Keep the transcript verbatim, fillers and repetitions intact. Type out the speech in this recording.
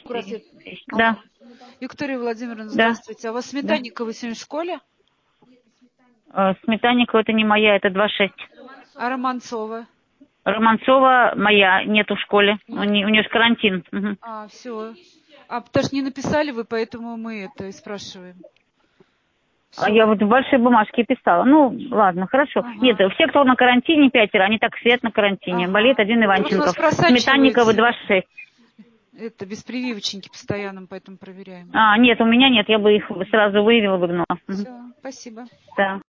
четыре. А, Да, Виктория Владимировна, да, здравствуйте. А у вас да. Сметанникова сегодня в школе? Э, Сметанникова это не моя, это два шесть. А Романцова? Романцова моя, нету в школе. У Нет? нее, у нее же карантин. Мгм. А, все. А потому что не написали вы, поэтому мы это и спрашиваем. А Все. я вот в большой бумажке писала. Ну, ладно, хорошо. Нет, Ага. все, кто на карантине, пятеро, они так свет на карантине. Болеет Ага. один Просто у нас Иванченков. Сметанникова просачивается два шесть. это без прививочники постоянно, поэтому проверяем. А, нет, у меня нет, я бы их сразу выявила, выгнала. Мгм. Все, спасибо. Да.